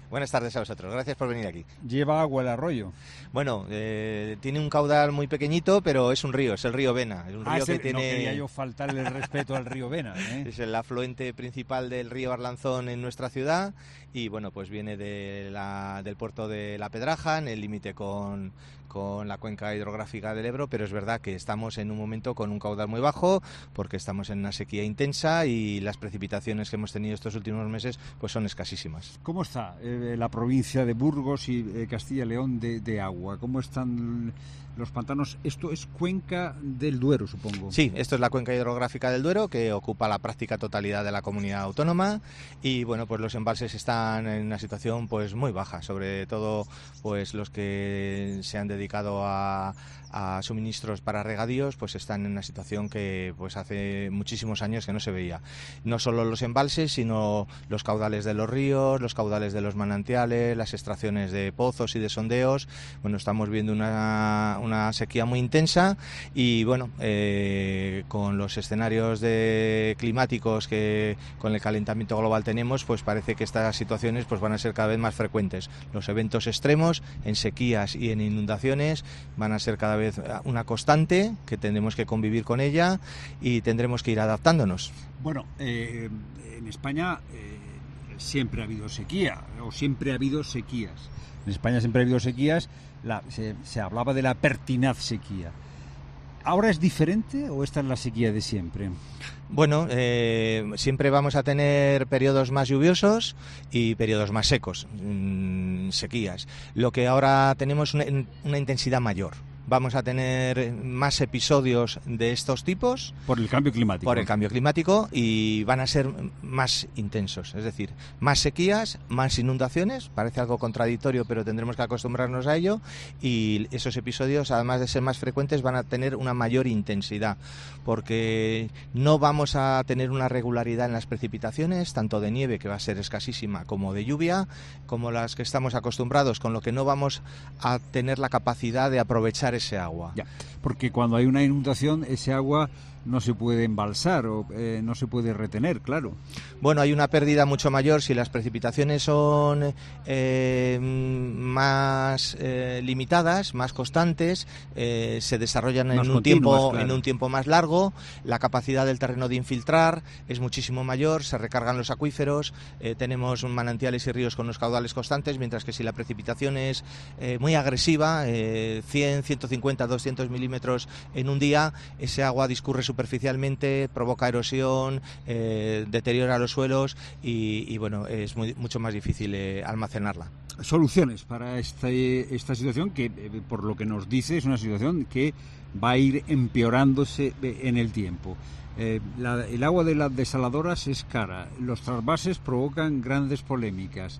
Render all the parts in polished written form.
Buenas tardes a vosotros, gracias por venir aquí. ¿Lleva agua el arroyo? Bueno, tiene un caudal muy pequeñito, pero es un río, es el río Vena. Es un río que tiene... No quería yo faltarle el respeto al río Vena, ¿eh? Es el afluente principal del río Arlanzón en nuestra ciudad y bueno, pues viene del puerto de La Pedraja, en el límite con la cuenca hidrográfica del Ebro, pero es verdad que estamos en un momento con un caudal muy bajo porque estamos en una sequía intensa y las precipitaciones que hemos tenido estos últimos meses pues son escasísimas. ¿Cómo está la provincia de Burgos y Castilla y León de agua? ¿Cómo están los pantanos? Esto es cuenca del Duero, supongo. Sí, esto es la cuenca hidrográfica del Duero, que ocupa la práctica totalidad de la comunidad autónoma y bueno, pues los embalses están en una situación pues muy baja, sobre todo pues los que se han dedicado a suministros para regadíos, pues están en una situación que pues hace muchísimos años que no se veía. No solo los embalses, sino los caudales de los ríos, los caudales de los manantiales, las extracciones de pozos y de sondeos. Bueno, estamos viendo una sequía muy intensa y bueno, con los escenarios climáticos que con el calentamiento global tenemos, pues parece que estas situaciones pues van a ser cada vez más frecuentes. Los eventos extremos en sequías y en inundaciones van a ser cada vez una constante que tendremos que convivir con ella y tendremos que ir adaptándonos. Bueno, en España siempre ha habido sequía, o siempre ha habido sequías. En España siempre ha habido sequías, se hablaba de la pertinaz sequía. ¿Ahora es diferente o esta es la sequía de siempre? Bueno, siempre vamos a tener periodos más lluviosos y periodos más secos, sequías. Lo que ahora tenemos es una intensidad mayor. Vamos a tener más episodios de estos tipos. Por el cambio climático. Por el cambio climático y van a ser más intensos, es decir, más sequías, más inundaciones, parece algo contradictorio pero tendremos que acostumbrarnos a ello y esos episodios además de ser más frecuentes van a tener una mayor intensidad porque no vamos a tener una regularidad en las precipitaciones, tanto de nieve que va a ser escasísima como de lluvia, como las que estamos acostumbrados, con lo que no vamos a tener la capacidad de aprovechar ese agua. Ya, porque cuando hay una inundación ese agua no se puede embalsar o no se puede retener, claro. Bueno, hay una pérdida mucho mayor si las precipitaciones son más limitadas, más constantes, se desarrollan en un tiempo más largo, la capacidad del terreno de infiltrar es muchísimo mayor, se recargan los acuíferos, tenemos manantiales y ríos con los caudales constantes, mientras que si la precipitación es muy agresiva, 100, 150, 200 milímetros en un día, ese agua discurre superficialmente, provoca erosión, deteriora los suelos y bueno, es mucho más difícil almacenarla. Soluciones para esta situación que, por lo que nos dice, es una situación que va a ir empeorándose en el tiempo. El agua de las desaladoras es cara, los trasvases provocan grandes polémicas.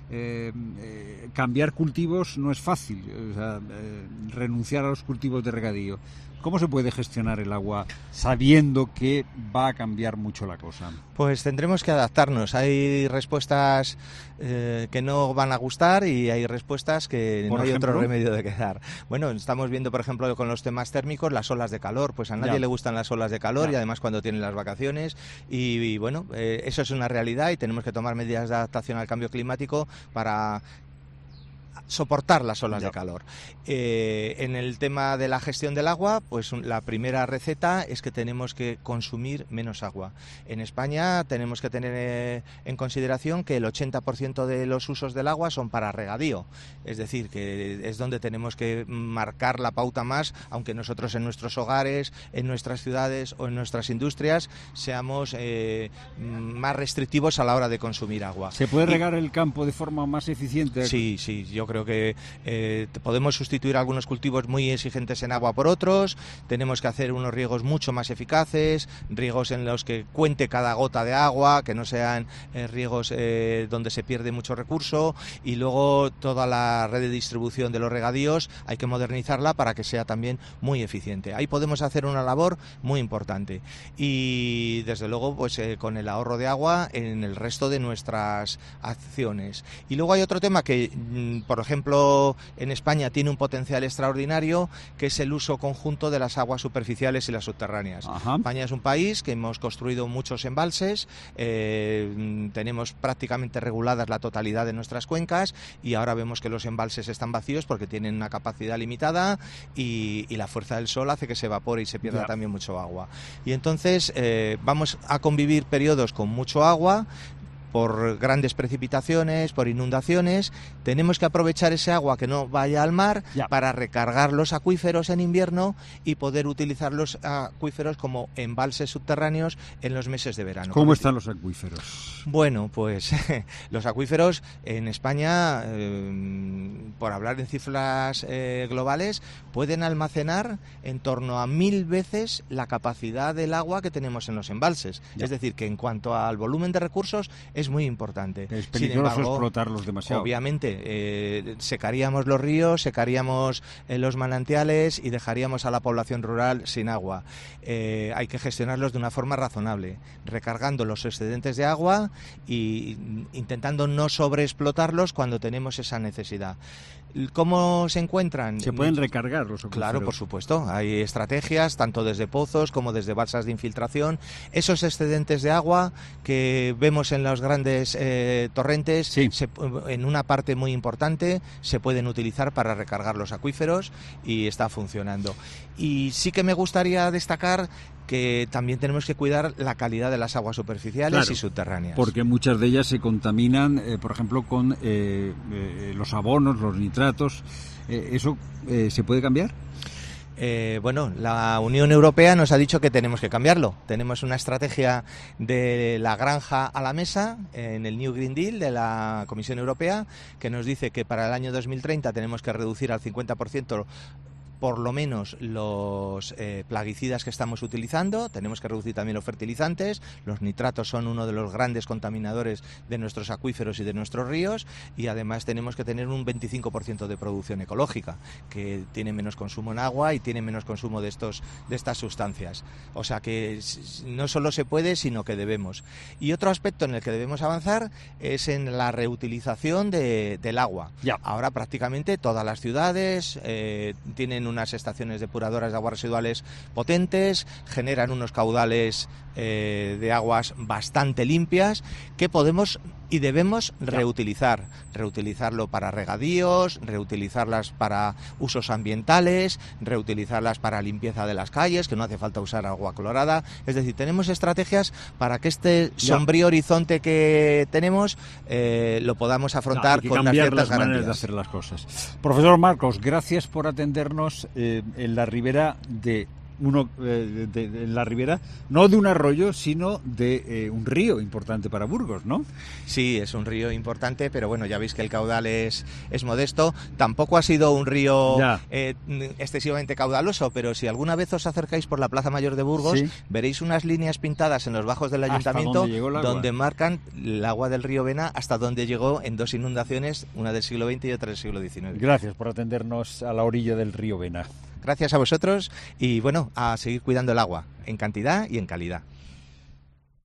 Cambiar cultivos no es fácil, o sea, renunciar a los cultivos de regadío. ¿Cómo se puede gestionar el agua sabiendo que va a cambiar mucho la cosa? Pues tendremos que adaptarnos. Hay respuestas que no van a gustar y hay respuestas que no hay otro remedio de que dar. Bueno, estamos viendo, por ejemplo, con los temas térmicos, las olas de calor. Pues a nadie le gustan las olas de calor y además cuando tienen las vacaciones. Y bueno, eso es una realidad y tenemos que tomar medidas de adaptación al cambio climático para soportar las olas de calor. En el tema de la gestión del agua, pues la primera receta es que tenemos que consumir menos agua. En España tenemos que tener en consideración que el 80% de los usos del agua son para regadío, es decir, que es donde tenemos que marcar la pauta más, aunque nosotros en nuestros hogares, en nuestras ciudades o en nuestras industrias seamos más restrictivos a la hora de consumir agua. ¿Se puede regar el campo de forma más eficiente? Sí, yo creo que podemos sustituir algunos cultivos muy exigentes en agua por otros, tenemos que hacer unos riegos mucho más eficaces, riegos en los que cuente cada gota de agua, que no sean riegos donde se pierde mucho recurso, y luego toda la red de distribución de los regadíos hay que modernizarla para que sea también muy eficiente. Ahí podemos hacer una labor muy importante y desde luego pues con el ahorro de agua en el resto de nuestras acciones. Y luego hay otro tema que por por ejemplo, en España tiene un potencial extraordinario, que es el uso conjunto de las aguas superficiales y las subterráneas. Ajá. España es un país que hemos construido muchos embalses, tenemos prácticamente reguladas la totalidad de nuestras cuencas, y ahora vemos que los embalses están vacíos porque tienen una capacidad limitada, y la fuerza del sol hace que se evapore y se pierda también mucho agua. Y entonces vamos a convivir periodos con mucho agua, por grandes precipitaciones, por inundaciones. Tenemos que aprovechar ese agua que no vaya al mar para recargar los acuíferos en invierno y poder utilizar los acuíferos como embalses subterráneos en los meses de verano. ¿Cómo están los acuíferos? Bueno, pues los acuíferos en España, por hablar en cifras globales, pueden almacenar en torno a 1000 veces la capacidad del agua que tenemos en los embalses. Es decir, que en cuanto al volumen de recursos es muy importante. Es peligroso explotarlos demasiado. Obviamente, secaríamos los ríos, secaríamos los manantiales y dejaríamos a la población rural sin agua. Hay que gestionarlos de una forma razonable, recargando los excedentes de agua y intentando no sobreexplotarlos cuando tenemos esa necesidad. ¿Cómo se encuentran? ¿Se pueden recargar los acuíferos? Claro, por supuesto. Hay estrategias, tanto desde pozos como desde balsas de infiltración. Esos excedentes de agua que vemos en los grandes torrentes, en una parte muy importante, se pueden utilizar para recargar los acuíferos y está funcionando. Y sí que me gustaría destacar que también tenemos que cuidar la calidad de las aguas superficiales y subterráneas. Porque muchas de ellas se contaminan, por ejemplo, con los abonos, los nitratos. ¿Eso se puede cambiar? Bueno, la Unión Europea nos ha dicho que tenemos que cambiarlo. Tenemos una estrategia de la granja a la mesa en el New Green Deal de la Comisión Europea, que nos dice que para el año 2030 tenemos que reducir al 50% por lo menos los plaguicidas que estamos utilizando. Tenemos que reducir también los fertilizantes. Los nitratos son uno de los grandes contaminadores de nuestros acuíferos y de nuestros ríos, y además tenemos que tener un 25% de producción ecológica, que tiene menos consumo en agua y tiene menos consumo de estas sustancias. O sea que no solo se puede, sino que debemos. Y otro aspecto en el que debemos avanzar es en la reutilización del agua. Ahora prácticamente todas las ciudades tienen unas estaciones depuradoras de aguas residuales potentes, generan unos caudales de aguas bastante limpias que podemos y debemos reutilizarlo para regadíos, reutilizarlas para usos ambientales, reutilizarlas para limpieza de las calles, que no hace falta usar agua colorada. Es decir, tenemos estrategias para que este sombrío horizonte que tenemos lo podamos afrontar con unas ciertas garantías. Maneras de hacer las cosas. Profesor Marcos, gracias por atendernos en la ribera de la ribera, no de un arroyo, sino de un río importante para Burgos, ¿no? Sí, es un río importante, pero bueno, ya veis que el caudal es modesto. Tampoco ha sido un río excesivamente caudaloso, pero si alguna vez os acercáis por la Plaza Mayor de Burgos, veréis unas líneas pintadas en los bajos del ayuntamiento donde marcan el agua del río Vena hasta donde llegó en dos inundaciones, una del siglo XX y otra del siglo XIX. Gracias por atendernos a la orilla del río Vena. Gracias a vosotros y bueno, a seguir cuidando el agua en cantidad y en calidad.